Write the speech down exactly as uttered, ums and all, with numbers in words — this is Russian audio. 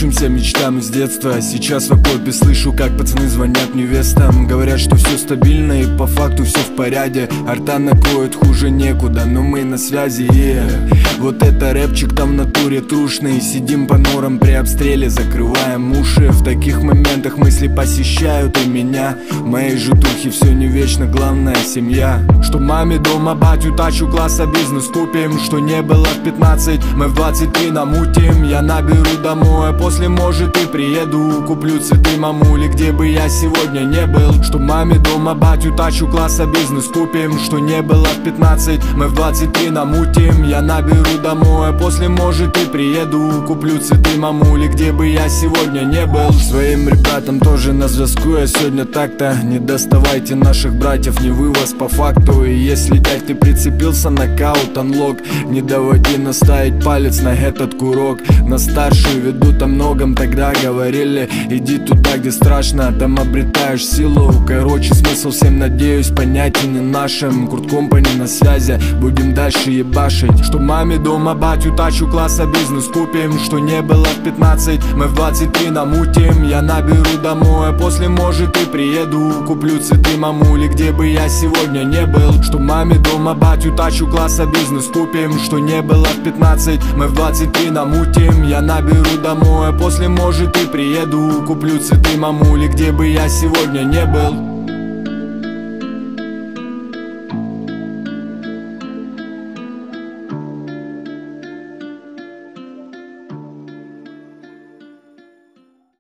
сбывшимся мечтам из детства. Сейчас в окопе слышу, как пацаны звонят невестам. Говорят, что все стабильно и по факту все в порядке. Арта накроет, хуже некуда, но мы на связи, yeah. Вот это рэпчик там в натуре трушный. Сидим по норам при обстреле, закрываем уши. В таких моментах мысли посещают и меня. В моей же духе все не вечно, главное семья. Что маме дома батю тачу класса бизнес купим. Что не было в пятнадцать, мы в двадцать три намутим. Я наберу домой, а после может и приеду. Куплю цветы мамуле, где бы я сегодня не был. Что маме дома батю тачу класса бизнес купим. Что не было в пятнадцать, мы в двадцать три намутим. Я наберу домой, а после может и приеду. Куплю цветы мамуле, где бы я сегодня не был. Своим ребятам тоже на зв'язку я сегодня так-то. Не доставайте наших братьев, не вывоз по факту. И если, дядь, ты прицепился, нокаут, анлок. Не доводи наставить палец на этот курок. На старшую ведут о многом, тогда говорили: иди туда, где страшно, там обретаешь силу. Короче, смысл всем, надеюсь, понятен и нашим. Курт Компани на связи, будем дальше ебашить. Что маме дома батю тачу класса бизнес купим. Что не было в пятнадцать, мы в двадцать три намутим. Я наберу домой, а после может и приеду. Куплю цветы мамуле, где бы я сегодня не был. Что маме дома батю тачу класса бизнес купим. Что не было в пятнадцать, мы в двадцать три намутим. Я наберу домой, а после может и приеду. Куплю цветы мамуле, где бы я сегодня не был.